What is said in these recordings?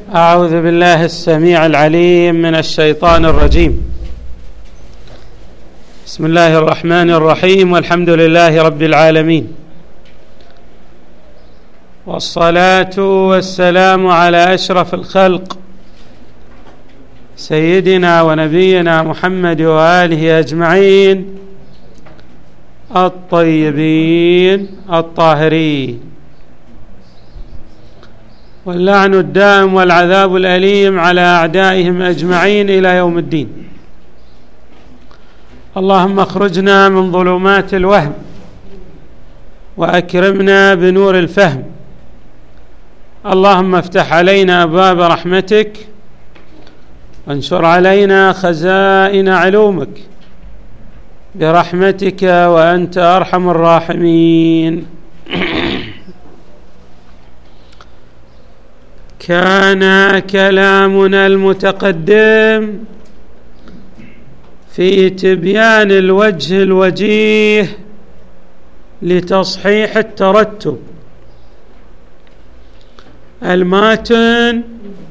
أعوذ بالله السميع العليم من الشيطان الرجيم. بسم الله الرحمن الرحيم، والحمد لله رب العالمين، والصلاة والسلام على أشرف الخلق سيدنا ونبينا محمد وآله أجمعين الطيبين الطاهرين، واللعن الدائم والعذاب الأليم على أعدائهم أجمعين إلى يوم الدين. اللهم اخرجنا من ظلمات الوهم وأكرمنا بنور الفهم. اللهم افتح علينا أبواب رحمتك وانشر علينا خزائن علومك برحمتك وأنت أرحم الراحمين. كان كلامنا المتقدم في تبيان الوجه الوجيه لتصحيح الترتب. الماتن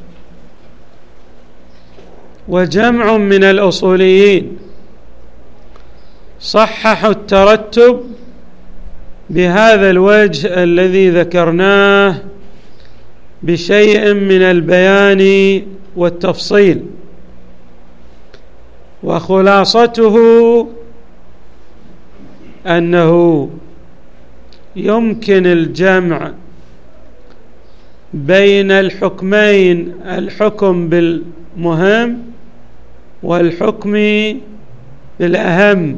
وجمع من الأصوليين صححوا الترتب بهذا الوجه الذي ذكرناه بشيء من البيان والتفصيل، وخلاصته أنه يمكن الجمع بين الحكمين، الحكم بالمهم والحكم بالأهم،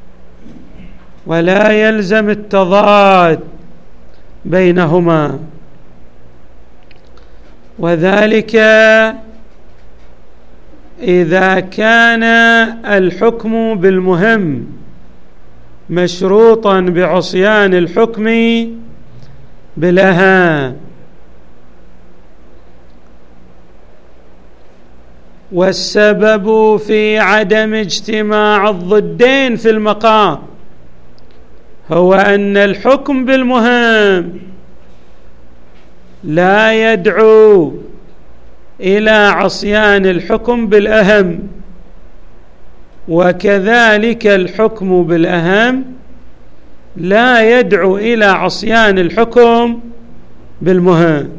ولا يلزم التضاد بينهما، وذلك إذا كان الحكم بالمهم مشروطا بعصيان الحكم بالأهم. والسبب في عدم اجتماع الضدين في المقام هو أن الحكم بالمهم لا يدعو إلى عصيان الحكم بالأهم، وكذلك الحكم بالأهم لا يدعو إلى عصيان الحكم بالمهم.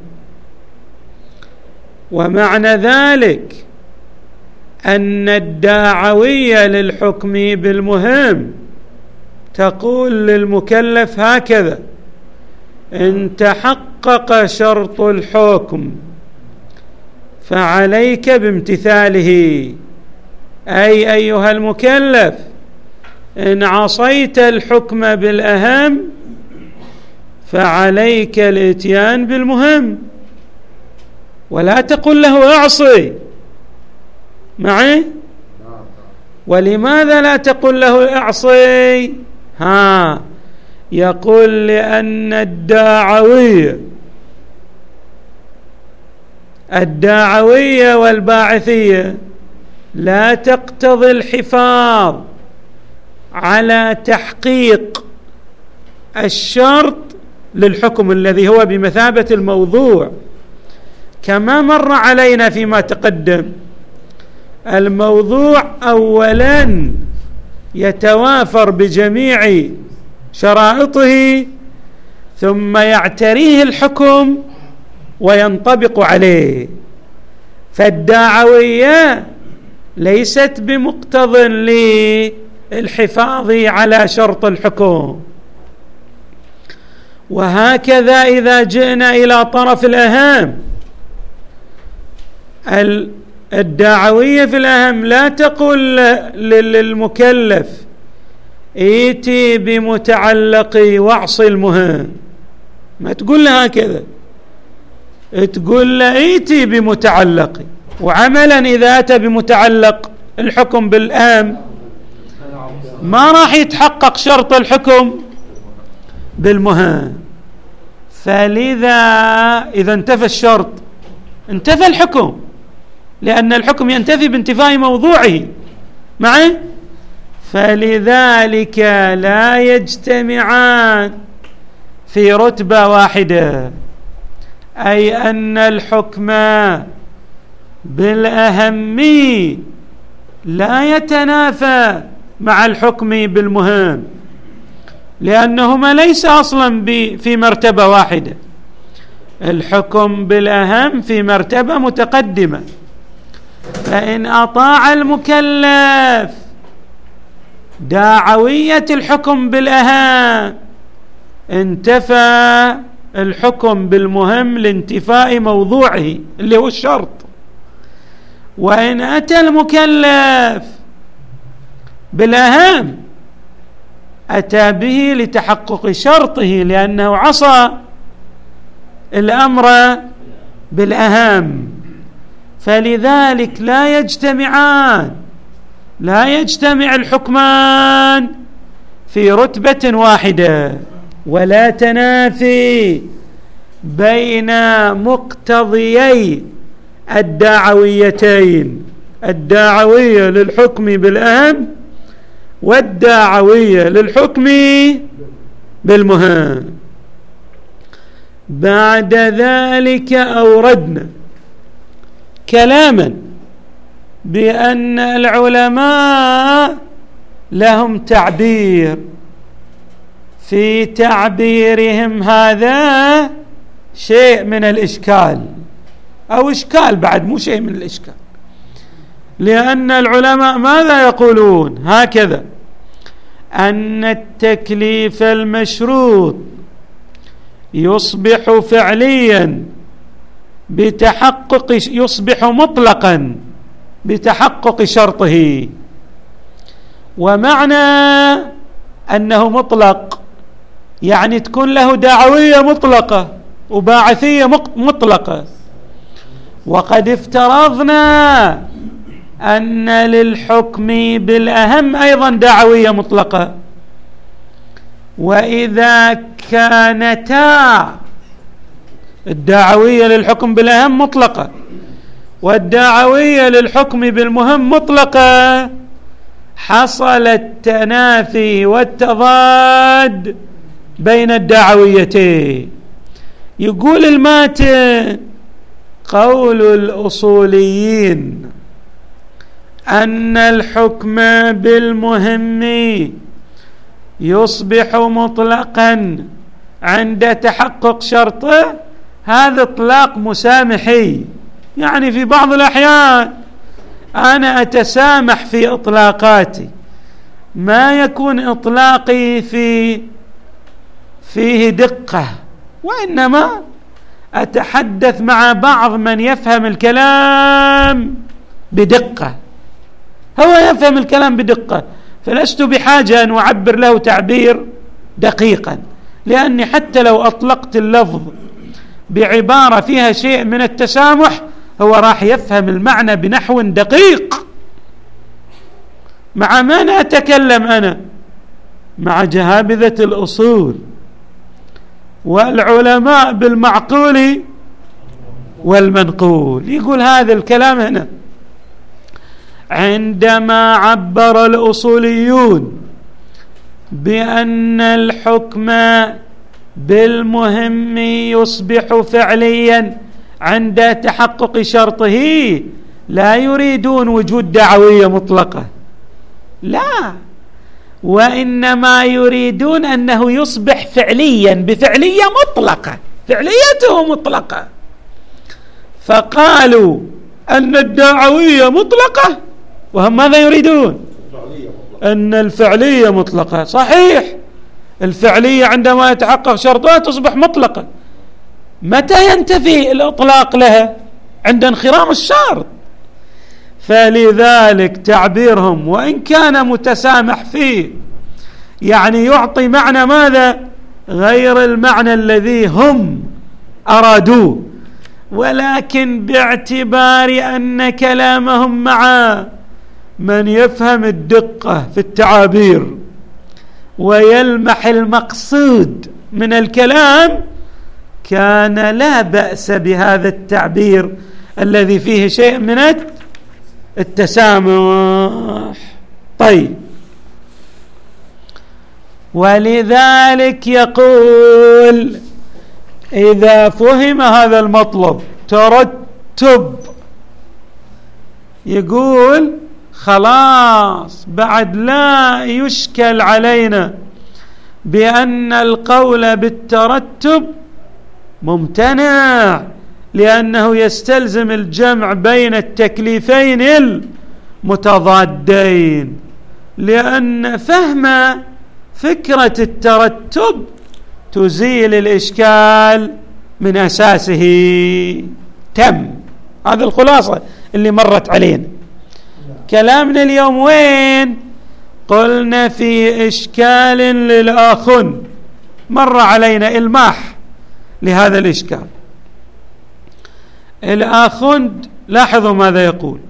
ومعنى ذلك أن الداعوية للحكم بالمهم تقول للمكلف هكذا: إن تحقق شرط الحكم فعليك بامتثاله، أي أيها المكلف إن عصيت الحكم بالأهم فعليك الإتيان بالمهم، ولا تقل له اعصي معي. ولماذا لا تقل له اعصي؟ يقول لأن الداعوية والباعثية لا تقتضي الحفاظ على تحقيق الشرط للحكم الذي هو بمثابة الموضوع، كما مر علينا فيما تقدم. الموضوع أولا يتوافر بجميع شرائطه ثم يعتريه الحكم وينطبق عليه، فالداعوية ليست بمقتض للحفاظ على شرط الحكم. وهكذا إذا جئنا إلى طرف الأهم، الداعوية في الأهم لا تقول للمكلف ائتي بمتعلقي واعصي المهم، ما تقول له هكذا، تقول له ائتي بمتعلقي. وعملا إذا أتى بمتعلق الحكم بالأهم ما راح يتحقق شرط الحكم بالمهم، فلذا إذا انتفى الشرط انتفى الحكم، لأن الحكم ينتفي بانتفاء موضوعه معي. فلذلك لا يجتمعان في رتبة واحدة، أي أن الحكم بالأهم لا يتنافى مع الحكم بالمهم، لأنهما ليس أصلا في مرتبة واحدة. الحكم بالأهم في مرتبة متقدمة، فإن أطاع المكلف داعوية الحكم بالأهم انتفى الحكم بالمهم لانتفاء موضوعه اللي هو الشرط. وإن أتى المكلف بالأهم أتى به لتحقق شرطه، لأنه عصى الأمر بالأهم. فلذلك لا يجتمع الحكمان في رتبة واحدة، ولا تنافي بين مقتضيي الداعويتين، الداعوية للحكم بالأهم والداعوية للحكم بالمهم. بعد ذلك أوردنا كلاما بأن العلماء لهم تعبير، في تعبيرهم هذا شيء من الإشكال، أو إشكال بعد مو شيء من الإشكال، لأن العلماء ماذا يقولون؟ هكذا: أن التكليف المشروط يصبح فعليا يصبح مطلقا بتحقق شرطه. ومعنى أنه مطلق يعني تكون له دعوية مطلقة وباعثية مطلقة. وقد افترضنا أن للحكم بالأهم أيضا دعوية مطلقة، وإذا كانتا الدعوية للحكم بالأهم مطلقة والدعوية للحكم بالمهم مطلقة، حصل التنافي والتضاد بين الدعويتين. يقول الماتن: قول الأصوليين أن الحكم بالمهم يصبح مطلقا عند تحقق شرطه، هذا إطلاق مسامحي، يعني في بعض الأحيان أنا أتسامح في إطلاقاتي، ما يكون إطلاقي فيه دقة، وإنما أتحدث مع بعض من يفهم الكلام بدقة، هو يفهم الكلام بدقة، فلست بحاجة أن أعبر له تعبير دقيقا، لأني حتى لو أطلقت اللفظ بعبارة فيها شيء من التسامح هو راح يفهم المعنى بنحو دقيق. مع من أتكلم أنا؟ مع جهابذة الأصول والعلماء بالمعقول والمنقول. يقول هذا الكلام هنا: عندما عبر الأصوليون بأن الحكم بالمهم يصبح فعليا عند تحقق شرطه، لا يريدون وجود دعوية مطلقة، لا، وإنما يريدون أنه يصبح فعليا بفعلية مطلقة، فعليته مطلقة. فقالوا أن الدعوية مطلقة، وهم ماذا يريدون؟ أن الفعلية مطلقة. صحيح، الفعلية عندما يتحقق شرطها تصبح مطلقة. متى ينتفي الإطلاق لها؟ عند انخرام الشرط. فلذلك تعبيرهم وإن كان متسامح فيه، يعني يعطي معنى ماذا؟ غير المعنى الذي هم أرادوه، ولكن باعتبار أن كلامهم مع من يفهم الدقة في التعابير ويلمح المقصود من الكلام، كان لا بأس بهذا التعبير الذي فيه شيء من التسامح. طيب، ولذلك يقول: إذا فهم هذا المطلب ترتب يقول خلاص بعد لا يشكل علينا بأن القول بالترتب ممتنع، لأنه يستلزم الجمع بين التكليفين المتضادين، لأن فهم فكرة الترتب تزيل الإشكال من أساسه. تم. هذه الخلاصة اللي مرت علينا. كلامنا اليوم وين؟ قلنا في إشكال للآخن، مر علينا إلماح لهذا الإشكال. الآخن لاحظوا ماذا يقول.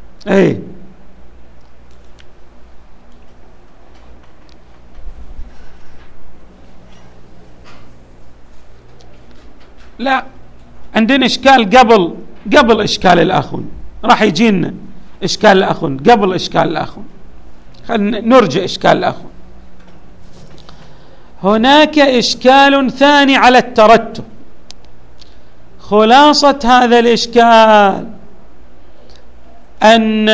لا، عندنا إشكال قبل إشكال الآخن، راح يجينا إشكال الآخن قبل إشكال الآخن. خلينا نرجع إشكال الآخن. هناك إشكال ثاني على الترتب. خلاصة هذا الإشكال أن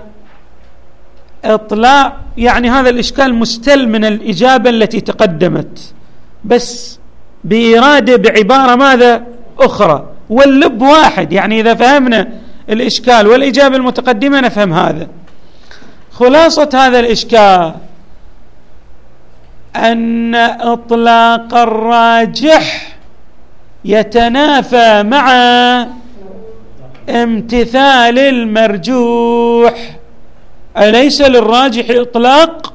إطلاق، يعني هذا الإشكال مستل من الإجابة التي تقدمت، بس بإرادة بعبارة ماذا أخرى، واللب واحد. يعني إذا فهمنا الإشكال والإجابة المتقدمة نفهم هذا. خلاصة هذا الإشكال أن إطلاق الراجح يتنافى مع امتثال المرجوح. أليس للراجح إطلاق؟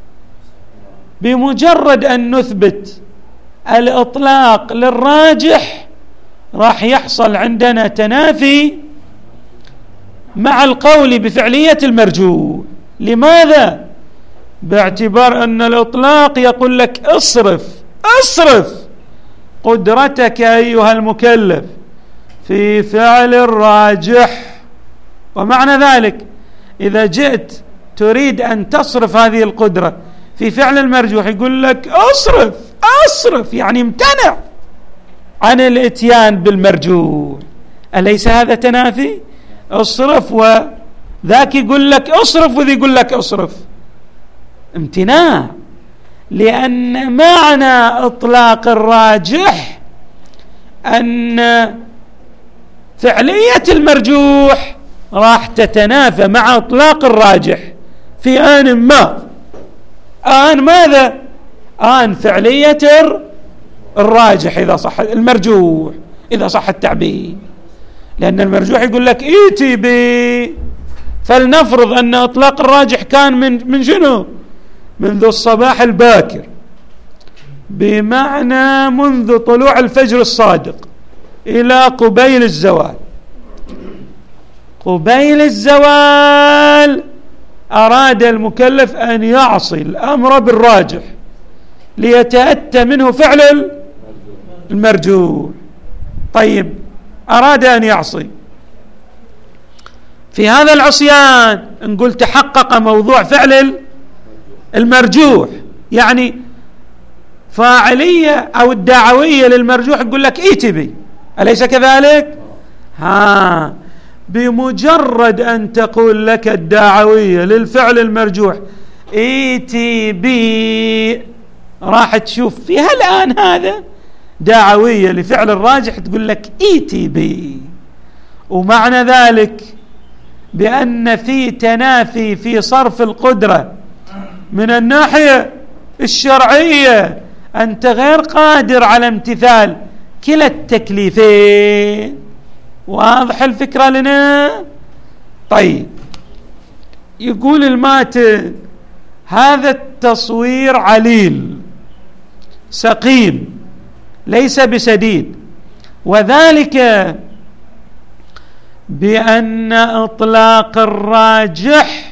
بمجرد أن نثبت الإطلاق للراجح راح يحصل عندنا تنافي مع القول بفعلية المرجوح. لماذا؟ باعتبار أن الإطلاق يقول لك اصرف قدرتك أيها المكلف في فعل الراجح. ومعنى ذلك إذا جئت تريد أن تصرف هذه القدرة في فعل المرجوح يقول لك اصرف، يعني امتنع عن الاتيان بالمرجوح. أليس هذا تنافي؟ اصرف، وذاك يقول لك اصرف وذي يقول لك اصرف، امتناع. لأن معنى إطلاق الراجح أن فعلية المرجوح راح تتنافى مع إطلاق الراجح في آن ما. آن ماذا؟ آن فعلية الراجح إذا صح المرجوح، إذا صح التعبير. لأن المرجوح يقول لك إيتي بي، فلنفرض أن إطلاق الراجح كان من شنو؟ منذ الصباح الباكر، بمعنى منذ طلوع الفجر الصادق إلى قبيل الزوال. قبيل الزوال أراد المكلف أن يعصي الأمر بالراجح ليتأتى منه فعل المرجوح. طيب، أراد أن يعصي، في هذا العصيان نقول تحقق موضوع فعل المرجوح، يعني فاعلية أو الدعوية للمرجوح يقول لك إيتي بي، أليس كذلك؟ بمجرد أن تقول لك الدعوية للفعل المرجوح إيتي بي، راح تشوف في هالآن هذا دعوية لفعل الراجح تقول لك إيتي بي. ومعنى ذلك بأن في تنافي في صرف القدرة من الناحية الشرعية، أنت غير قادر على امتثال كلا التكليفين. واضح الفكرة لنا؟ طيب، يقول الماتن هذا التصوير عليل سقيم ليس بسديد، وذلك بأن إطلاق الراجح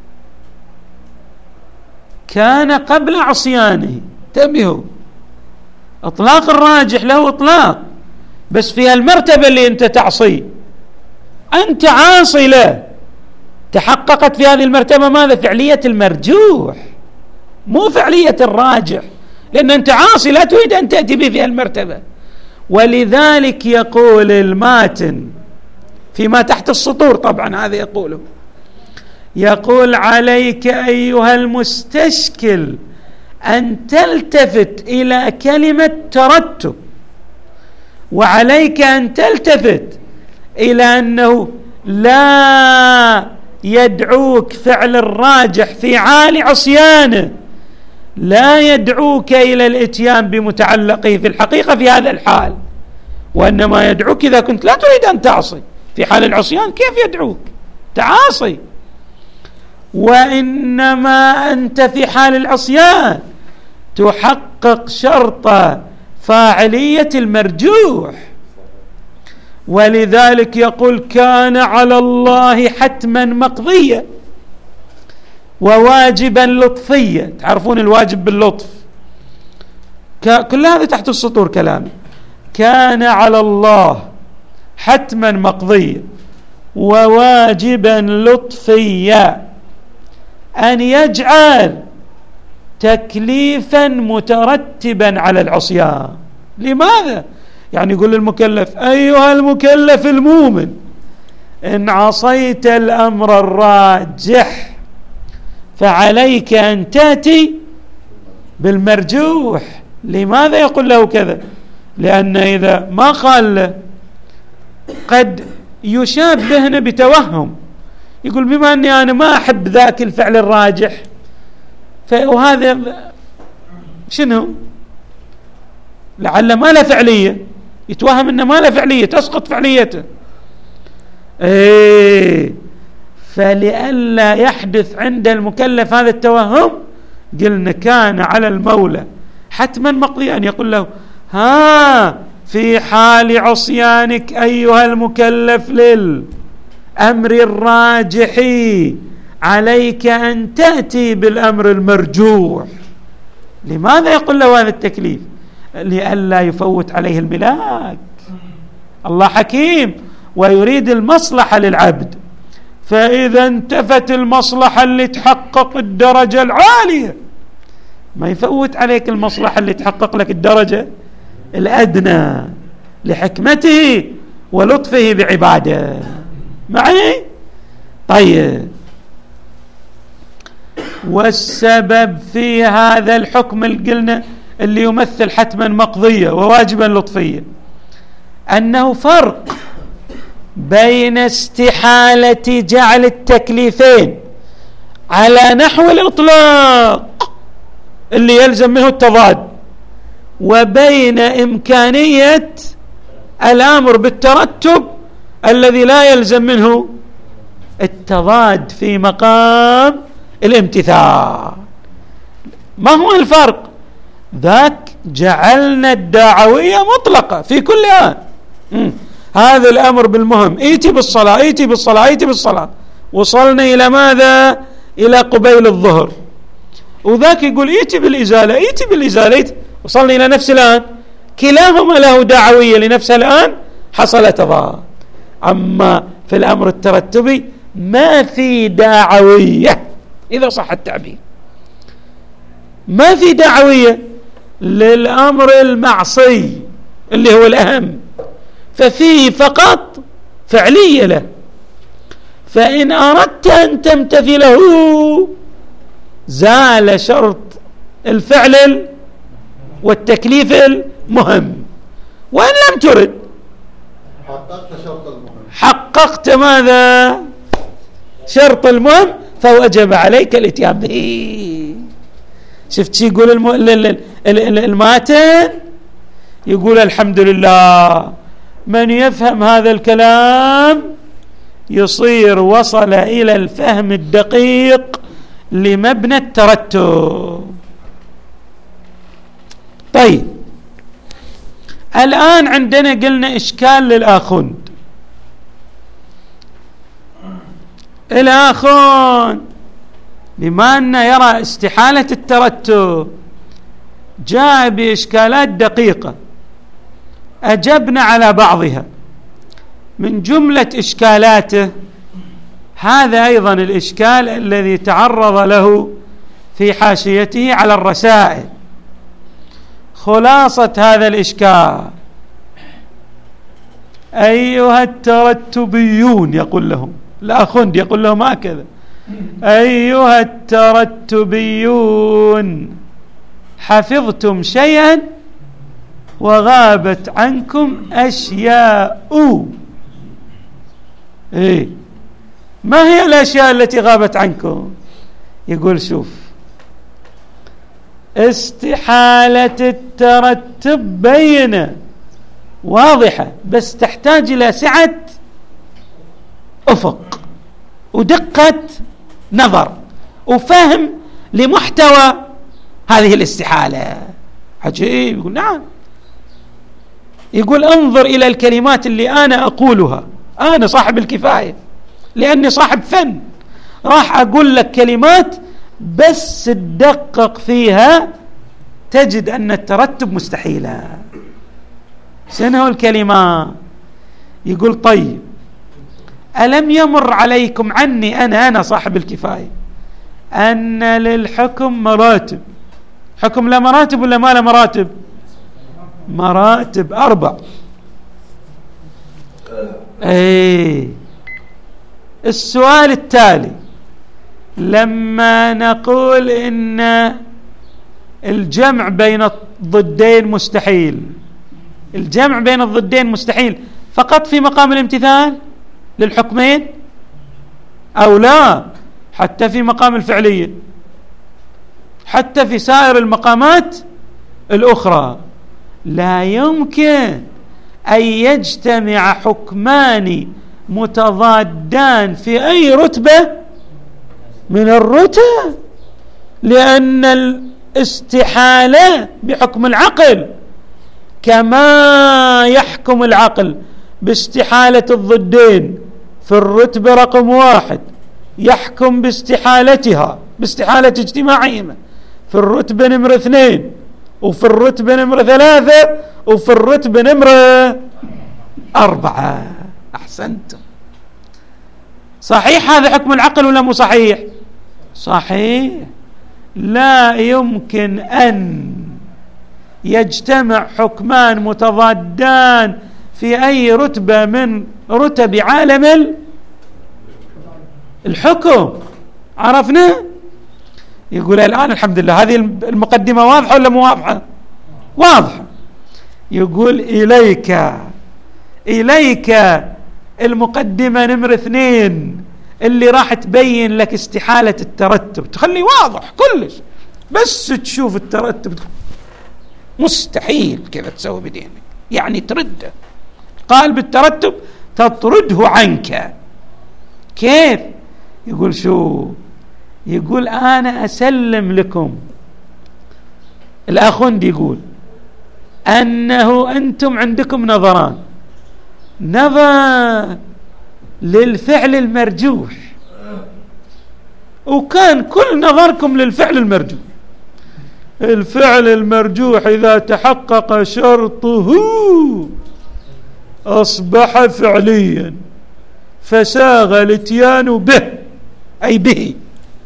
كان قبل عصيانه. انتبهوا، إطلاق الراجح له إطلاق، بس في المرتبة اللي أنت تعصي أنت عاصي له، تحققت في هذه المرتبة ماذا؟ فعلية المرجوح، مو فعلية الراجح، لأن أنت عاصي لا تريد أن تأتي به في المرتبة. ولذلك يقول الماتن فيما تحت السطور، طبعا هذا يقوله، يقول عليك أيها المستشكل أن تلتفت إلى كلمة ترتب، وعليك أن تلتفت إلى أنه لا يدعوك فعل الراجح في حال عصيانه، لا يدعوك إلى الإتيان بمتعلقه في الحقيقة في هذا الحال، وإنما يدعوك إذا كنت لا تريد أن تعصي. في حال العصيان كيف يدعوك؟ تعاصي. وإنما أنت في حال العصيان تحقق شرط فاعلية المرجوح، ولذلك يقول كان على الله حتما مقضيا وواجبا لطفيا. تعرفون الواجب باللطف، كل هذا تحت السطور كلامي. كان على الله حتما مقضيا وواجبا لطفيا أن يجعل تكليفا مترتبا على العصيان. لماذا؟ يعني يقول للمكلف أيها المكلف المؤمن إن عصيت الأمر الراجح فعليك أن تأتي بالمرجوح. لماذا يقول له كذا؟ لأن إذا ما قال له قد يشابهنا بتوهم، يقول بما أني أنا ما أحب ذاك الفعل الراجح وهذا شنو؟ لعل ما له فعلية، يتوهم أنه ما له فعلية تسقط فعليته. فلئلا يحدث عند المكلف هذا التوهم قلنا كان على المولى حتما مقضيا أن يقول له ها في حال عصيانك أيها المكلف للأمر الراجح عليك أن تأتي بالأمر المرجوح. لماذا يقول له هذا التكليف؟ لئلا يفوت عليه الملاك. الله حكيم ويريد المصلحة للعبد، فإذا انتفت المصلحة اللي تحقق الدرجة العالية ما يفوت عليك المصلحة اللي تحقق لك الدرجة الأدنى لحكمته ولطفه بعباده. معي؟ طيب، والسبب في هذا الحكم اللي قلنا اللي يمثل حتما مقضية وواجبا لطفية أنه فرق بين استحالة جعل التكليفين على نحو الإطلاق اللي يلزم منه التضاد، وبين إمكانية الأمر بالترتب الذي لا يلزم منه التضاد في مقام الامتثال. ما هو الفرق؟ ذاك جعلنا الدعوية مطلقة في كل آن. هذا الأمر بالمهم ائتي بالصلاة ائتي بالصلاة ائتي بالصلاة، وصلنا إلى ماذا؟ إلى قبيل الظهر. وذاك يقول ائتي بالإزالة ائتي بالإزالة، وصلنا إلى نفس الآن. كلاهما له دعوية لنفس الآن، حصل تضاد. أما في الأمر الترتبي ما في دعوية، إذا صح التعبير ما في دعوية للأمر المعصي اللي هو الأهم، ففيه فقط فعلية له. فإن أردت أن تمتثله زال شرط الفعل والتكليف المهم، وإن لم ترد حققت شرط المهم، حققت ماذا؟ شرط المهم، فوجب عليك الاتيان به. شفت شي يقول الماتن؟ يقول الحمد لله من يفهم هذا الكلام يصير وصل إلى الفهم الدقيق لمبنى الترتب. طيب، الآن عندنا قلنا إشكال للآخوند. الآخوند بما أنه يرى استحالة الترتب جاء بإشكالات دقيقة أجبنا على بعضها. من جملة إشكالاته هذا أيضا الإشكال الذي تعرض له في حاشيته على الرسائل. خلاصة هذا الإشكال: أيها الترتبيون، يقول لهم الآخوند، يقول لهم هكذا: أيها الترتبيون حفظتم شيئا وغابت عنكم أشياء. إيه ما هي الأشياء التي غابت عنكم؟ يقول شوف، استحالة الترتب بينة واضحة، بس تحتاج إلى سعة أفق ودقة نظر وفهم لمحتوى هذه الاستحالة. عجيب. يقول نعم، يقول انظر إلى الكلمات اللي أنا أقولها، أنا صاحب الكفاية لأني صاحب فن، راح أقول لك كلمات بس تدقق فيها تجد أن الترتب مستحيلة. شنو الكلمة؟ يقول طيب ألم يمر عليكم عني أنا صاحب الكفاية أن للحكم مراتب؟ حكم لا مراتب ولا ما لا مراتب؟ مراتب 4. ايه السؤال التالي، لما نقول إن الجمع بين الضدين مستحيل، الجمع بين الضدين مستحيل فقط في مقام الامتثال للحكمين أو لا حتى في مقام الفعلية، حتى في سائر المقامات الأخرى؟ لا يمكن أن يجتمع حكمان متضادان في أي رتبة من الرتب، لأن الاستحالة بحكم العقل كما يحكم العقل باستحالة الضدين في الرتبة رقم 1 يحكم باستحالتها باستحالة اجتماعهما في الرتبة نمرة 2 وفي الرتبة نمرة 3 وفي الرتبة نمرة 4. أحسنتم. صحيح هذا حكم العقل ولا مو صحيح؟ صحيح. لا يمكن أن يجتمع حكمان متضادان في أي رتبة من رتب عالم الحكم. عرفنا؟ يقول الآن الحمد لله هذه المقدمة واضحة ولا مو واضحة؟ واضحة. يقول إليك المقدمة نمرة 2 اللي راح تبين لك استحالة الترتب، تخلي واضح كلش، بس تشوف الترتب مستحيل كذا تسوي بدينك، يعني ترده. قال بالترتب تطرده عنك. كيف؟ يقول شو؟ يقول أنا أسلم لكم، الآخوند يقول أنه أنتم عندكم نظران، نظر للفعل المرجوح، وكان كل نظركم للفعل المرجوح. الفعل المرجوح إذا تحقق شرطه أصبح فعليا فساغ الاتيان به أي به.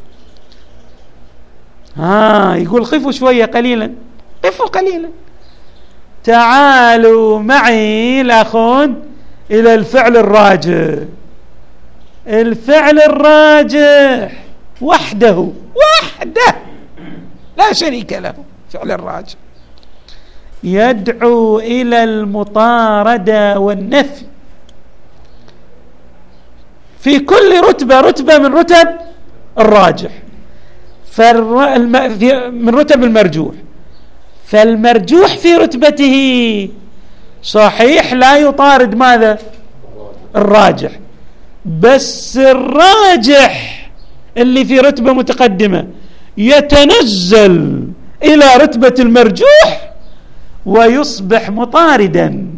يقول قفوا شوية قليلا، قفوا قليلا، تعالوا معي الأخون إلى الفعل الراجح. الفعل الراجح وحده لا شريك له، فعل الراجح يدعو إلى المطاردة والنفي في كل رتبة من رتب الراجح، من رتب المرجوح. فالمرجوح في رتبته صحيح لا يطارد ماذا؟ الراجح، بس الراجح اللي في رتبة متقدمة يتنزل إلى رتبة المرجوح ويصبح مطاردا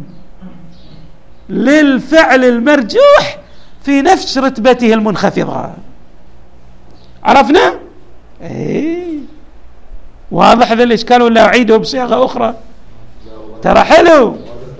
للفعل المرجوح في نفس رتبته المنخفضة. عرفنا؟ واضح ذا الإشكال ولا أعيده بصيغة أخرى؟ ترى حلو.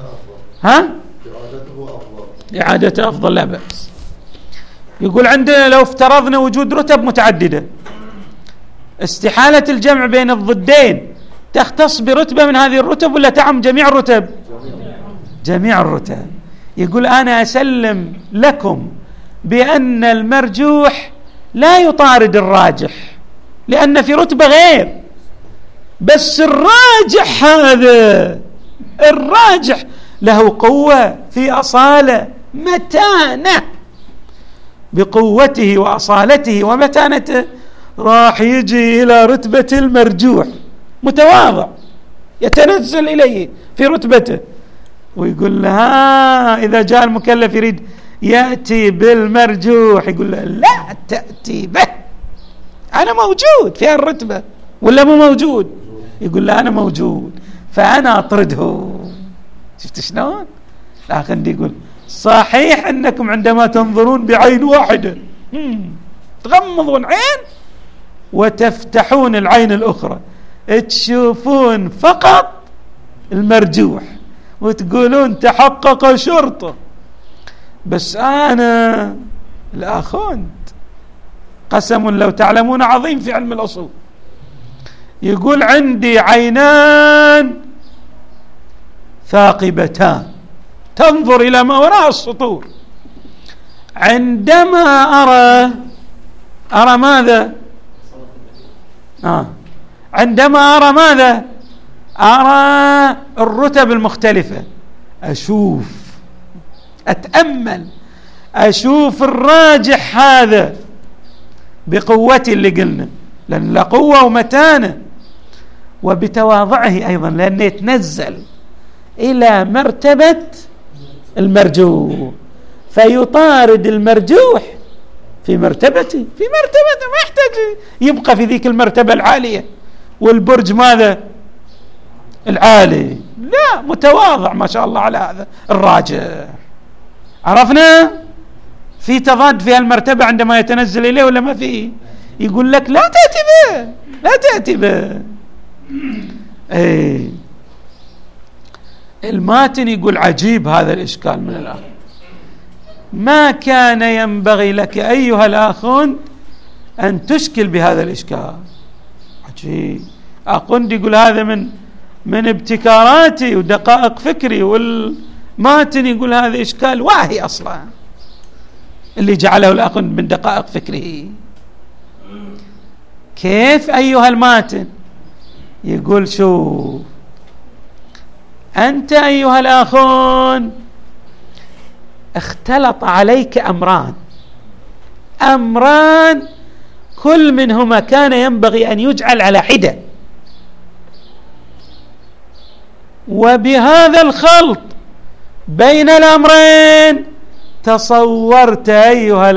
إعادته أفضل لا بأس. يقول عندنا لو افترضنا وجود رتب متعددة، استحالة الجمع بين الضدين تختص برتبة من هذه الرتب ولا تعم جميع الرتب؟ جميع الرتب. يقول أنا أسلم لكم بأن المرجوح لا يطارد الراجح، لأن في رتبة غير، بس الراجح هذا الراجح له قوة، في أصالة، متانة، بقوته وأصالته ومتانته راح يجي إلى رتبة المرجوح، متواضع يتنزل إليه في رتبته، ويقول لها إذا جاء المكلف يريد يأتي بالمرجوح يقول له لا تأتي به، أنا موجود في الرتبة ولا مو موجود؟ يقول له أنا موجود فأنا أطرده. شفت شلون؟ الآخر يقول صحيح أنكم عندما تنظرون بعين واحدة تغمضون عين وتفتحون العين الأخرى تشوفون فقط المرجوح وتقولون تحقق شرطه، بس أنا الآخوند قسم لو تعلمون عظيم في علم الأصول، يقول عندي عينان ثاقبتان تنظر إلى ما وراء السطور، عندما أرى ماذا؟ عندما أرى ماذا؟ أرى الرتب المختلفة، أشوف، أتأمل، أشوف الراجح هذا بقوتي اللي قلنا، لأن له قوة ومتانة، وبتواضعه أيضا لأنه يتنزل إلى مرتبة المرجوح، فيطارد المرجوح في مرتبته، ما يحتاج يبقى في ذيك المرتبة العالية والبرج ماذا العالي، لا، متواضع ما شاء الله على هذا الراجح. عرفنا في تضاد في المرتبة عندما يتنزل إليه ولا ما فيه؟ يقول لك لا تأتي به، لا تأتي به. الماتن يقول عجيب هذا الإشكال من الآخر، ما كان ينبغي لك أيها الآخون أن تشكل بهذا الإشكال. عجيب. أخوند يقول هذا من ابتكاراتي ودقائق فكري، والماتن يقول هذا إشكال واهي أصلا اللي جعله الأخوند من دقائق فكره. كيف أيها الماتن؟ يقول شوف أنت أيها الآخون اختلط عليك أمران كل منهما كان ينبغي أن يجعل على حدة، وبهذا الخلط بين الأمرين تصورت أيها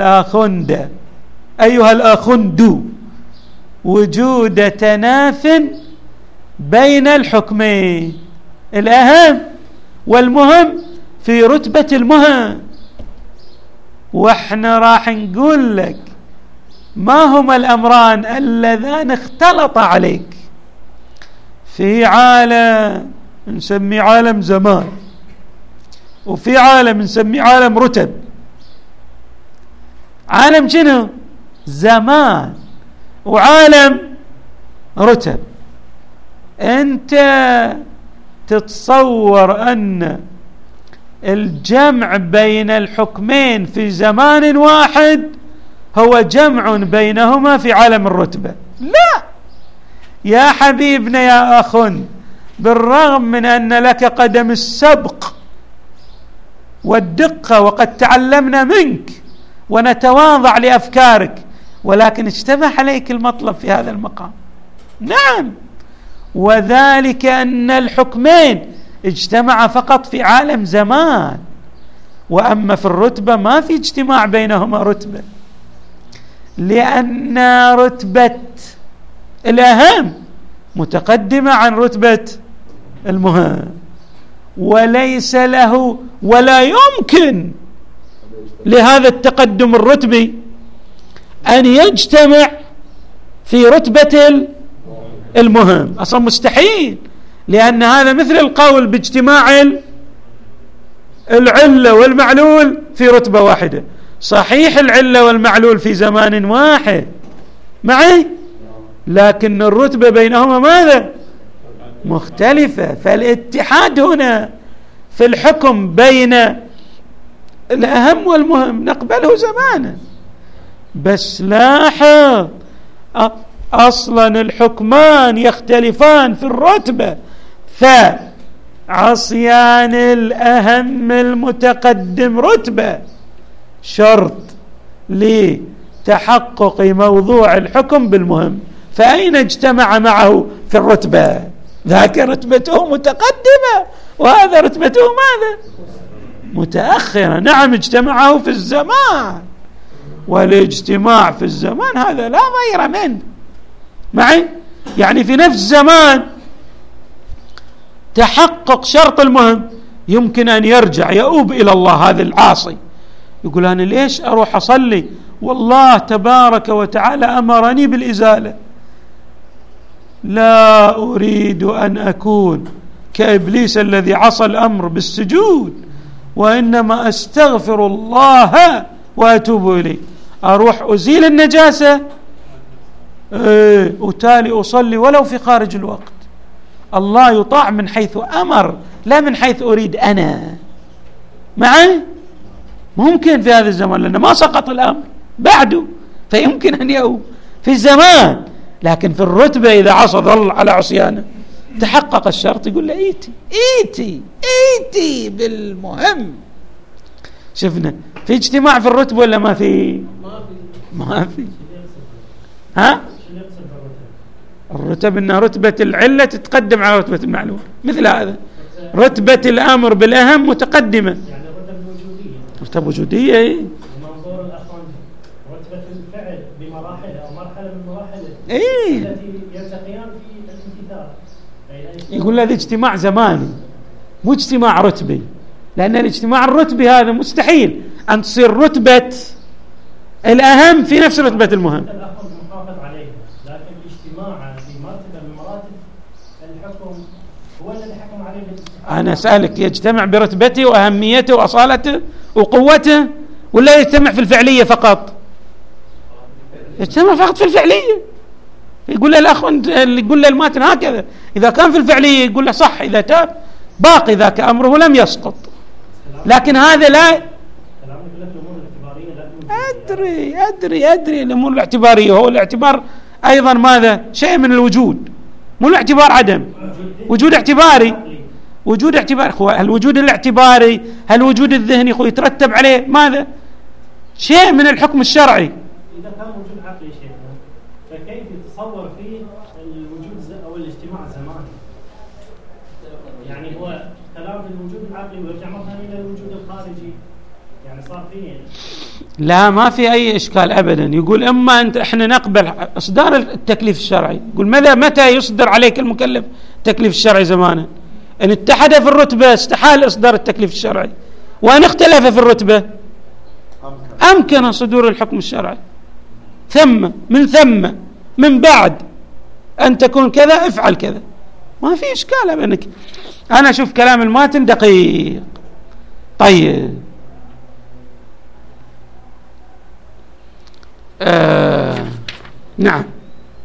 الآخند وجود تناف بين الحكمين، الأهم والمهم في رتبة المهم. واحنا راح نقول لك ما هما الأمران اللذان اختلط عليك في عالم نسميه عالم زمان، وفي عالم نسميه عالم رتب. عالم شنو؟ زمان، وعالم رتب. انت تتصور أن الجمع بين الحكمين في زمان واحد هو جمع بينهما في عالم الرتبة؟ لا يا حبيبنا يا أخن، بالرغم من أن لك قدم السبق والدقة وقد تعلمنا منك ونتواضع لأفكارك، ولكن اشتبه عليك المطلب في هذا المقام. نعم، وذلك أن الحكمين اجتمع فقط في عالم زمان، وأما في الرتبة ما في اجتماع بينهما رتبة، لأن رتبة الأهم متقدمة عن رتبة المهم، وليس له ولا يمكن لهذا التقدم الرتبي أن يجتمع في رتبة المهم، أصلا مستحيل، لأن هذا مثل القول باجتماع العلة والمعلول في رتبة واحدة. صحيح العلة والمعلول في زمان واحد معي، لكن الرتبة بينهما ماذا؟ مختلفة. فالاتحاد هنا في الحكم بين الأهم والمهم نقبله زمانا، بس لاحظ أصلا الحكمان يختلفان في الرتبة، فعصيان الأهم المتقدم رتبة شرط لتحقق موضوع الحكم بالمهم، فأين اجتمع معه في الرتبة؟ ذاك رتبته متقدمة وهذا رتبته ماذا؟ متأخرة. نعم اجتمعه في الزمان، والاجتماع في الزمان هذا لا غير منه معي، يعني في نفس الزمان تحقق شرط المهم، يمكن أن يرجع يؤوب إلى الله هذا العاصي، يقول أنا ليش أروح أصلي والله تبارك وتعالى أمرني بالإزالة، لا أريد أن أكون كإبليس الذي عصى الأمر بالسجود، وإنما أستغفر الله وأتوب إليه، أروح أزيل النجاسة وتالي أصلي ولو في خارج الوقت. الله يطاع من حيث أمر لا من حيث أريد أنا. معي ممكن في هذا الزمان لأنه ما سقط الأمر بعده، فيمكن أن يؤوب في الزمان، لكن في الرتبة إذا عصى ظل على عصيانه تحقق الشرط، يقول له ايتي بالمهم. شفنا في اجتماع في الرتبة ولا ما في؟ ما في. ها الرتب إنها رتبة العلة تتقدم على رتبة المعلومة، مثل هذا رتبة الأمر بالأهم متقدمة، يعني رتبة وجودية. منظور الأخوان رتبة الفعل بمراحل أو مرحلة من مراحل التي يلتقيان في الامتثال. يقول هذا اجتماع زماني مو اجتماع رتبي، لأن الاجتماع الرتبي هذا مستحيل أن تصير رتبة الأهم في نفس رتبة المهم. الأخوان محافظ عليه، لكن الاجتماع في مرتبة من مراتب الحكم هو الذي حكم عليه بالاستحالة. أنا أسألك يجتمع برتبته وأهميته وأصالته وقوته ولا يجتمع في الفعلية فقط؟ يجتمع فقط في الفعلية. يقول له الأخ يقول له الماتن هكذا، إذا كان في الفعلية يقول له صح، إذا تاب باقي ذاك أمره لم يسقط، لكن هذا لا. أدري الأمور الاعتبارية، هو الاعتبار أيضا ماذا؟ شيء من الوجود، مو الاعتبار عدم، وجود اعتباري. وجود اعتباري الوجود الاعتباري، الوجود الذهني يترتب عليه ماذا؟ شيء من الحكم الشرعي. إذا كان وجود عقلي شيخنا فكيف يتصور فيه الوجود أو الاجتماع زماني؟ يعني هو كلام في الوجود العقلي ويرجع مرة إلى الوجود الخارجي، يعني صار فيه. لا ما في أي إشكال أبدا. يقول إما إحنا نقبل إصدار التكليف الشرعي، يقول متى يصدر عليك المكلف التكليف الشرعي زمانا؟ إن اتحد في الرتبة استحال إصدار التكليف الشرعي، وأن اختلف في الرتبة أمكن صدور الحكم الشرعي. من بعد أن تكون كذا افعل كذا، ما في إشكال أبدا. أنا أشوف كلام الماتن دقيق. طيب نعم.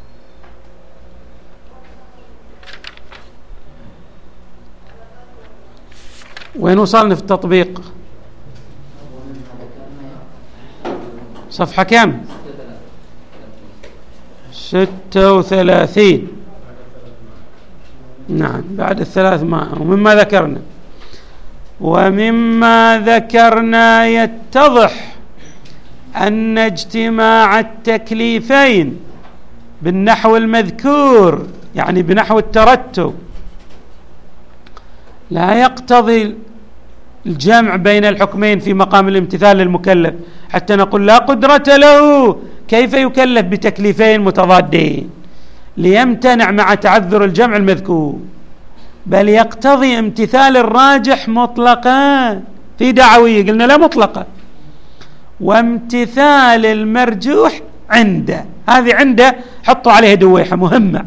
وين وصلنا في التطبيق؟ صفحة كم؟ 36. نعم بعد الثلاث ومما ذكرنا يتضح أن اجتماع التكليفين بالنحو المذكور، يعني بنحو الترتب، لا يقتضي الجمع بين الحكمين في مقام الامتثال للمكلف، حتى نقول لا قدرة له كيف يكلف بتكليفين متضادين ليمتنع مع تعذر الجمع المذكور، بل يقتضي امتثال الراجح مطلقا في دعوية، قلنا لا مطلقا، وامتثال المرجوح عنده. هذه عنده حطوا عليها دويحة مهمة،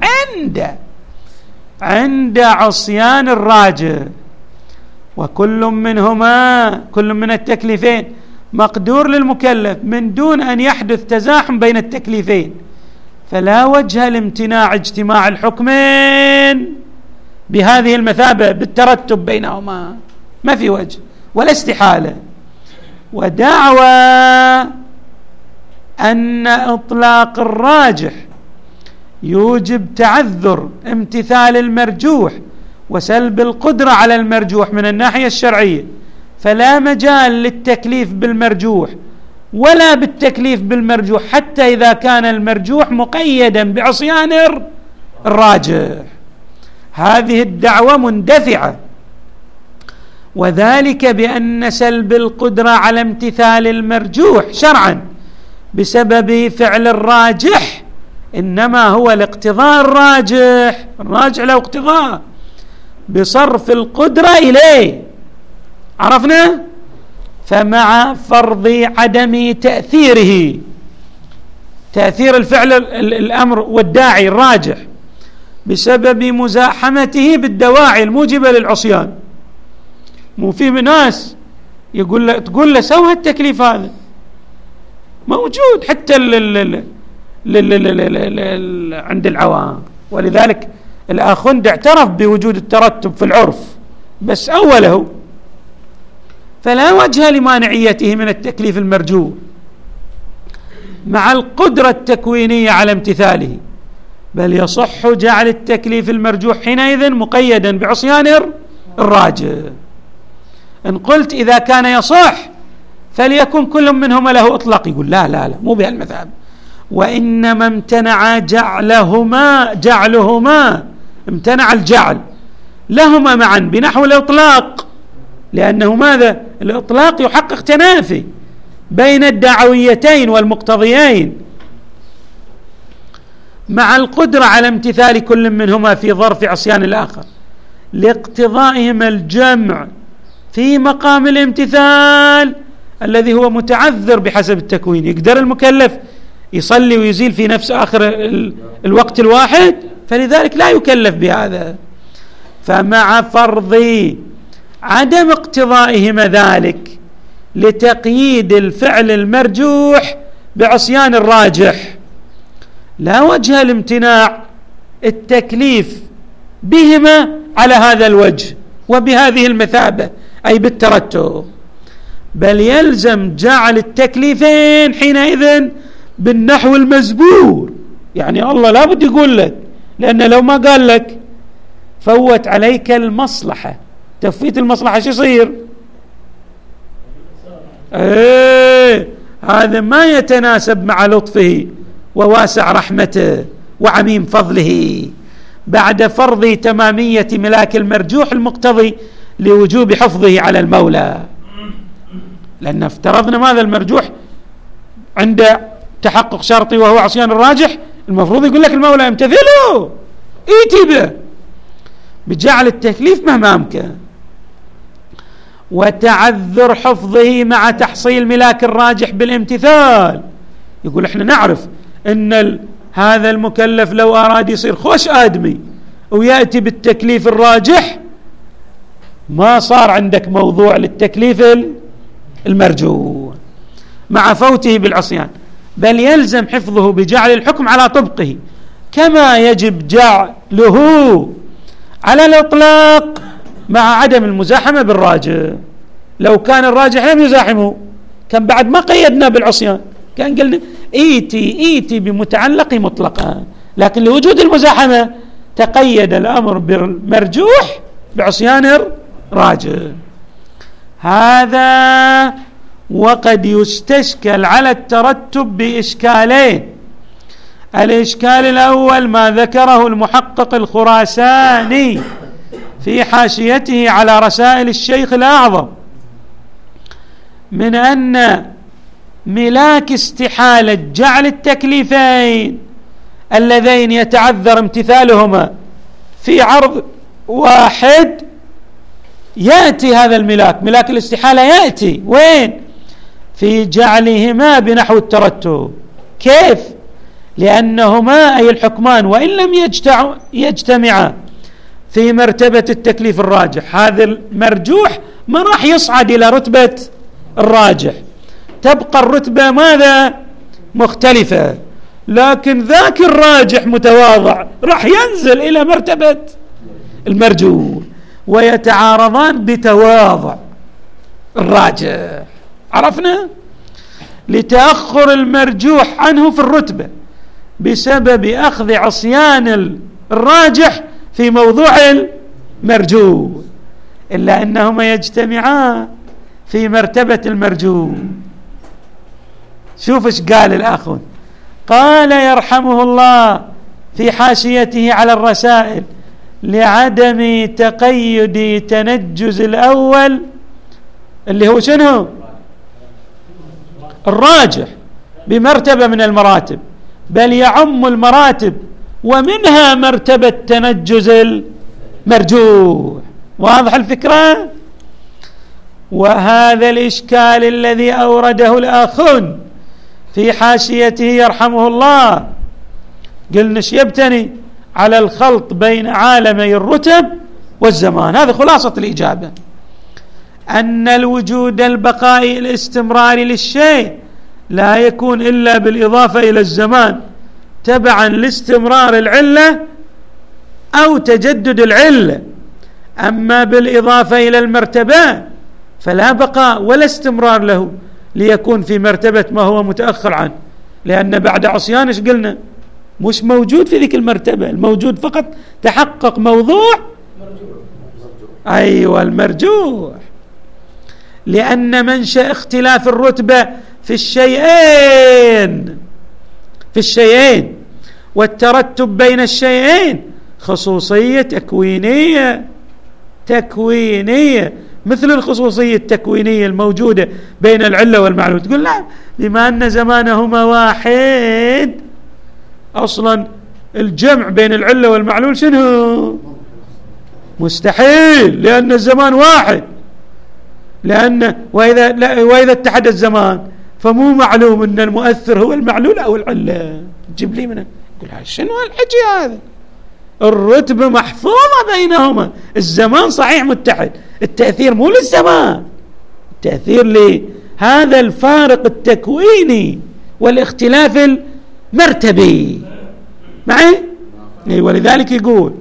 عند عصيان الراجح، وكل منهما كل من التكليفين مقدور للمكلف من دون أن يحدث تزاحم بين التكليفين، فلا وجه لامتناع اجتماع الحكمين بهذه المثابة بالترتب بينهما، ما في وجه ولا استحالة. ودعوى أن إطلاق الراجح يوجب تعذر امتثال المرجوح وسلب القدرة على المرجوح من الناحية الشرعية، فلا مجال للتكليف بالمرجوح ولا بالتكليف بالمرجوح حتى إذا كان المرجوح مقيدا بعصيان الراجح. هذه الدعوة مندفعة، وذلك بأن سلب القدرة على امتثال المرجوح شرعا بسبب فعل الراجح إنما هو الاقتضاء الراجح له اقتضاء بصرف القدرة إليه، عرفنا؟ فمع فرض عدم تأثير الفعل الأمر والداعي الراجح بسبب مزاحمته بالدواعي الموجبة للعصيان. مو في ناس تقول له سوى التكليف هذا موجود حتى عند العوام، ولذلك الآخوند اعترف بوجود الترتب في العرف بس أوله، فلا وجه لمانعيته من التكليف المرجو مع القدرة التكوينية على امتثاله، بل يصح جعل التكليف المرجوح حينئذ مقيدا بعصيان الراجح. إن قلت إذا كان يصح فليكن كل منهما له إطلاق، يقول لا مو بهالمذهب، وإنما امتنع جعلهما امتنع الجعل لهما معا بنحو الإطلاق، لأنه ماذا؟ الإطلاق يحقق تنافي بين الدعويتين والمقتضيين مع القدرة على امتثال كل منهما في ظرف عصيان الآخر لاقتضائهما الجمع في مقام الامتثال الذي هو متعذر بحسب التكوين. يقدر المكلف يصلي ويزيل في نفس آخر الوقت الواحد، فلذلك لا يكلف بهذا. فمع فرض عدم اقتضائهما ذلك لتقييد الفعل المرجوح بعصيان الراجح لا وجه لامتناع التكليف بهما على هذا الوجه وبهذه المثابة أي بالترتب، بل يلزم جعل التكليفين حينئذ بالنحو المزبور. يعني الله لا بد يقول لك، لأن لو ما قال لك فوت عليك المصلحة. تفويت المصلحة شو يصير؟ هذا ما يتناسب مع لطفه وواسع رحمته وعميم فضله بعد فرض تمامية ملاك المرجوح المقتضي لوجوب حفظه على المولى. لأن افترضنا ماذا؟ المرجوح عند تحقق شرطي وهو عصيان الراجح، المفروض يقول لك المولى امتثله ايتي به بجعل التكليف مهما أمكن. وتعذر حفظه مع تحصيل ملاك الراجح بالامتثال، يقول احنا نعرف ان هذا المكلف لو أراد يصير خوش آدمي ويأتي بالتكليف الراجح ما صار عندك موضوع للتكليف المرجوح مع فوته بالعصيان، بل يلزم حفظه بجعل الحكم على طبقه كما يجب جعله على الإطلاق مع عدم المزاحمة بالراجح. لو كان الراجح لم يزاحمه كان بعد ما قيدنا بالعصيان، كان قلنا ايتي بمتعلق مطلقا، لكن لوجود المزاحمة تقيد الأمر بالمرجوح بعصيان الراجح. هذا وقد يستشكل على الترتب بإشكالين. الإشكال الأول ما ذكره المحقق الخراساني في حاشيته على رسائل الشيخ الأعظم من أن ملاك استحالة جعل التكليفين اللذين يتعذر امتثالهما في عرض واحد يأتي هذا الملاك، ملاك الاستحالة يأتي وين؟ في جعلهما بنحو الترتب. كيف؟ لأنهما أي الحكمان وإن لم يجتمعا في مرتبة التكليف الراجح، هذا المرجوح ما راح يصعد إلى رتبة الراجح، تبقى الرتبة ماذا؟ مختلفة، لكن ذاك الراجح متواضع راح ينزل إلى مرتبة المرجوح ويتعارضان بتواضع الراجح. عرفنا؟ لتأخر المرجوح عنه في الرتبة بسبب أخذ عصيان الراجح في موضوع المرجوح، إلا أنهما يجتمعان في مرتبة المرجوح. شوف ايش قال الآخون، قال يرحمه الله في حاشيته على الرسائل: لعدم تقيد تنجز الأول اللي هو شنو؟ الراجح بمرتبة من المراتب، بل يعم المراتب ومنها مرتبة تنجز المرجوح. واضح الفكرة؟ وهذا الإشكال الذي أورده الآخون في حاشيته يرحمه الله قلنا يبتني على الخلط بين عالمي الرتب والزمان. هذا خلاصة الإجابة، أن الوجود البقائي الاستمراري للشيء لا يكون إلا بالإضافة إلى الزمان تبعا لاستمرار العلة أو تجدد العلة. أما بالإضافة إلى المرتبة فلا بقاء ولا استمرار له ليكون في مرتبة ما هو متأخر عنه، لأن بعد عصيان ايش قلنا؟ مش موجود في ذيك المرتبة، الموجود فقط تحقق موضوع أيوة المرجوح. لأن منشأ اختلاف الرتبة في الشيئين والترتب بين الشيئين خصوصية تكوينية مثل الخصوصية التكوينية الموجودة بين العلة والمعلول. تقول لا، بما أن زمانهما واحد أصلا الجمع بين العلة والمعلول شنو؟ مستحيل، لأن الزمان واحد، لأن وإذا اتحد الزمان فمو معلوم أن المؤثر هو المعلول أو العلة. تجيب لي منه يقول شنو الحكي هذا؟ الرتبة محفوظة بينهما، الزمان صحيح متحد، التأثير مو للزمان، التأثير لهذا الفارق التكويني والاختلاف المرتبي. معي؟ ولذلك يقول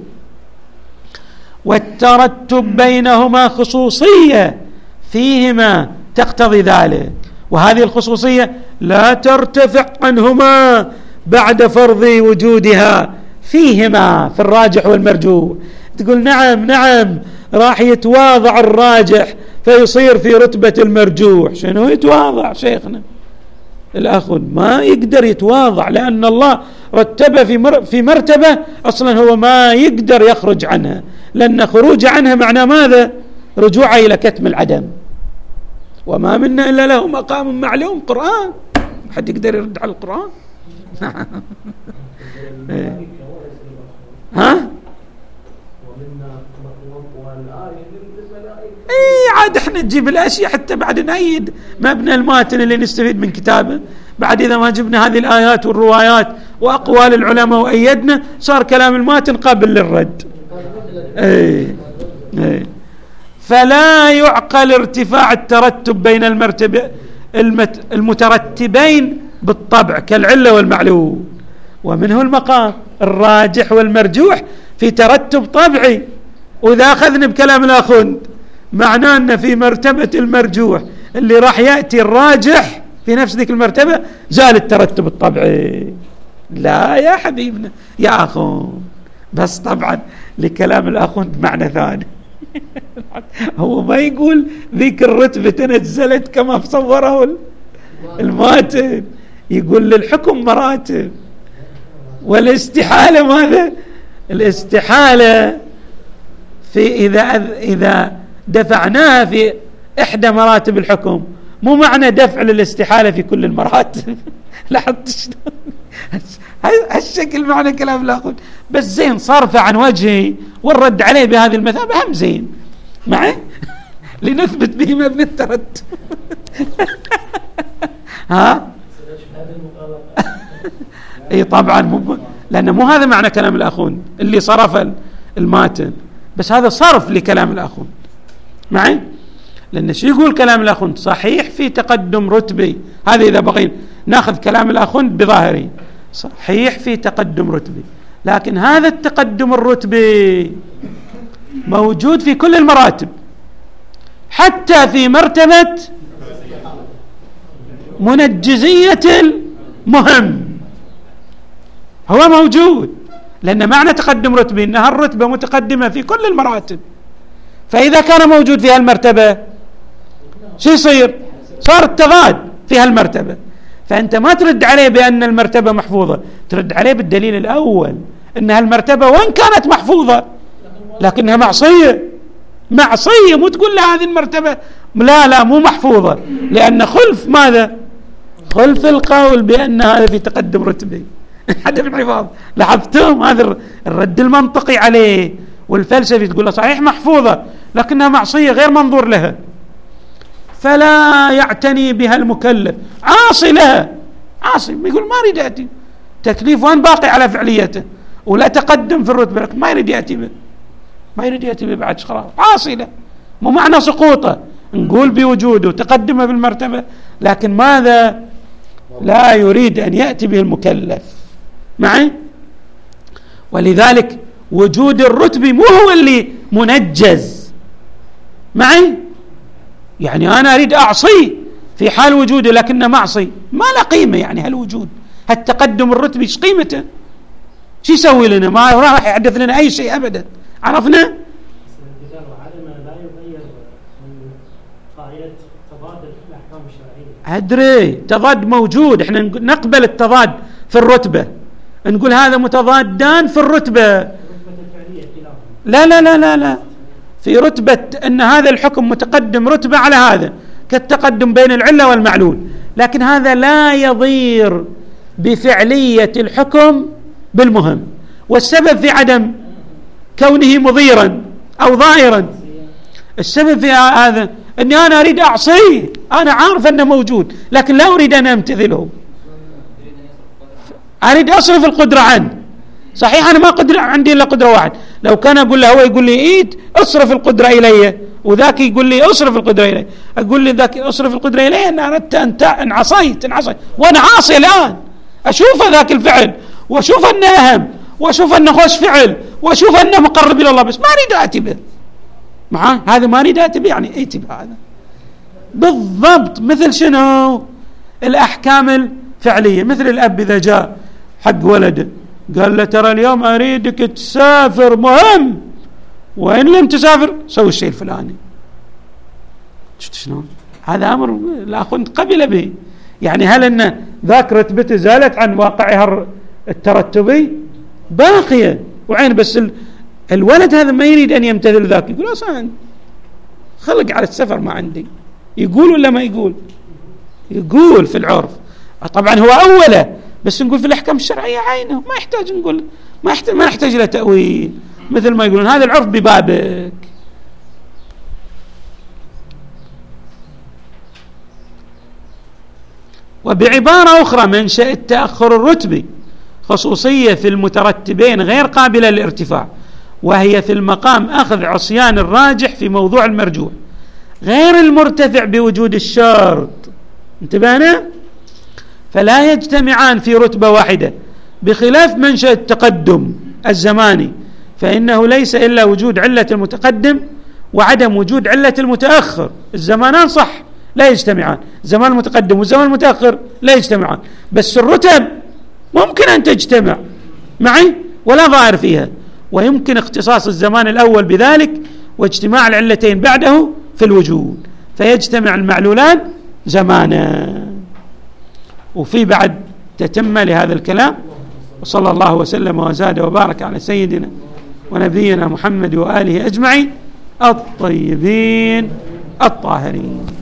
والترتب بينهما خصوصية فيهما تقتضي ذلك، وهذه الخصوصية لا ترتفع عنهما بعد فرض وجودها فيهما في الراجح والمرجوح. تقول نعم راح يتواضع الراجح فيصير في رتبة المرجوح. شنو يتواضع شيخنا؟ الأخ ما يقدر يتواضع، لأن الله رتبه في مرتبة أصلا هو ما يقدر يخرج عنها، لأن خروج عنها معنى ماذا؟ رجوعه إلى كتم العدم. وما منا إلا له مقام معلوم. قرآن حد يقدر يرد على القرآن؟ ها؟ عاد احنا نجيب الاشياء حتى بعد نأيد مبنى الماتن اللي نستفيد من كتابه. بعد اذا ما جبنا هذه الايات والروايات واقوال العلماء وايدنا صار كلام الماتن قابل للرد. فلا يعقل ارتفاع الترتب بين المترتبين بالطبع كالعلة والمعلول، ومنه المقام الراجح والمرجوح في ترتب طبعي. وإذا أخذنا بكلام الأخوند معناه أن في مرتبة المرجوح اللي راح يأتي الراجح في نفس ذيك المرتبة زال الترتب الطبعي. لا يا حبيبنا يا أخوند، بس طبعا لكلام الأخوند معنى ثاني. هو ما يقول ذيك الرتبة تنزلت كما صوره الماتن، يقول للحكم مراتب، والاستحالة ماذا؟ الاستحالة في إذا دفعناها في إحدى مراتب الحكم مو معنى دفع للاستحالة في كل المراتب. لاحظت هالشكل معنى كلام الأخوة، بس زين صرفه عن وجهي والرد عليه بهذه المثابة هم زين معي لنثبت به مبنى الترتب. ها؟ اي طبعا لأنه مو هذا معنى كلام الأخون اللي صرف الماتن، بس هذا صرف لكلام الأخون معي. لأن شو يقول كلام الأخون؟ صحيح في تقدم رتبي، هذا إذا بغينا ناخذ كلام الأخون بظاهري، صحيح في تقدم رتبي، لكن هذا التقدم الرتبي موجود في كل المراتب، حتى في مرتبة منجزية المهم، هو موجود، لأن معنى تقدم رتبي أنها الرتبة متقدمة في كل المراتب، فإذا كان موجود في هالمرتبة شو يصير؟ صار التضاد في هالمرتبة. فأنت ما ترد عليه بأن المرتبة محفوظة، ترد عليه بالدليل الأول أن هالمرتبة وإن كانت محفوظة لكنها معصية، مو تقول له هذه المرتبة لا مو محفوظة، لأن خلف ماذا؟ خلف القول بأن هذا في تقدم رتبي عدم الحفاظ. لاحظتم هذا الرد المنطقي عليه والفلسفي، تقول له صحيح محفوظة لكنها معصية غير منظور لها، فلا يعتني بها المكلف، عاصي لها، عاصي، يقول ما يريد يأتي تكليف وان باقي على فعليته ولا تقدم في الرتبة، لكن ما يريد يأتي به بعد خلاص عاصي له. مو معنى سقوطه نقول بوجوده تقدمه بالمرتبة، لكن ماذا؟ لا يريد أن يأتي به المكلف معي. ولذلك وجود الرتب مو هو اللي منجز معي، يعني أنا أريد أعصي في حال وجوده لكنه معصي، ما له قيمة. يعني هالوجود هالتقدم الرتبي ايش قيمته؟ شو يسوي لنا؟ ما راح يحدث لنا أي شيء أبدا. عرفنا؟ لا يغير من قاعدة تضاد الأحكام الشرعية. أدري تضاد موجود، احنا نقبل التضاد في الرتبة، نقول هذا متضادان في الرتبة. لا لا لا لا لا، في رتبة أن هذا الحكم متقدم رتبة على هذا كالتقدم بين العلة والمعلول، لكن هذا لا يضير بفعلية الحكم بالمهم. والسبب في عدم كونه مضيرا أو ضائرا، السبب في هذا أني أنا أريد أعصيه، أنا عارف أنه موجود لكن لا أريد أن أمتثله، أريد أصرف القدرة عنه. صحيح أنا ما قدر عندي إلا قدرة واحد، لو كان أقول له هو يقول لي إيد أصرف القدرة إلي، وذاك يقول لي أصرف القدرة إلي، أقول لي ذاك أصرف القدرة إلي أن أردت أن عصيت وأنا عاصي الآن، أشوف ذاك الفعل وأشوف أنه أهم وأشوف أنه خوش فعل وأشوف أنه مقرب إلى الله، بس ما أريد أتي به معاه، هذا ما أريد أتي به، يعني أتي بهذا بالضبط. مثل شنو؟ الأحكام الفعلية، مثل الأب إذا جاء حق ولده قال له ترى اليوم أريدك تسافر مهم، وإن لم تسافر سوي الشيء الفلاني. شفت شلون؟ هذا أمر الأخوان قبل به، يعني هل أن ذاك رتبته زالت عن واقعها الترتبي؟ باقية وعين، بس الولد هذا ما يريد أن يمتثل ذاك، يقول أصلا خلق على السفر ما عندي. يقول ولا ما يقول؟ يقول في العرف طبعا هو أوله، بس نقول في الأحكام الشرعية عينه، ما يحتاج نقول ما نحتاج له تأويل، مثل ما يقولون هذا العرف ببابك. وبعبارة أخرى منشأ التأخر الرتبي خصوصية في المترتبين غير قابلة للارتفاع، وهي في المقام أخذ عصيان الراجح في موضوع المرجوح غير المرتفع بوجود الشرط. انتبهنا؟ فلا يجتمعان في رتبة واحدة، بخلاف منشأ التقدم الزماني فإنه ليس إلا وجود علة المتقدم وعدم وجود علة المتأخر. الزمانان صح لا يجتمعان، زمان المتقدم والزمان المتأخر لا يجتمعان، بس الرتب ممكن أن تجتمع معي ولا ضائر فيها، ويمكن اختصاص الزمان الأول بذلك واجتماع العلتين بعده في الوجود، فيجتمع المعلولان زمانا. وفي بعد تتمة لهذا الكلام. وصلى الله وسلم وزاد وبارك على سيدنا ونبينا محمد وآله أجمعين الطيبين الطاهرين.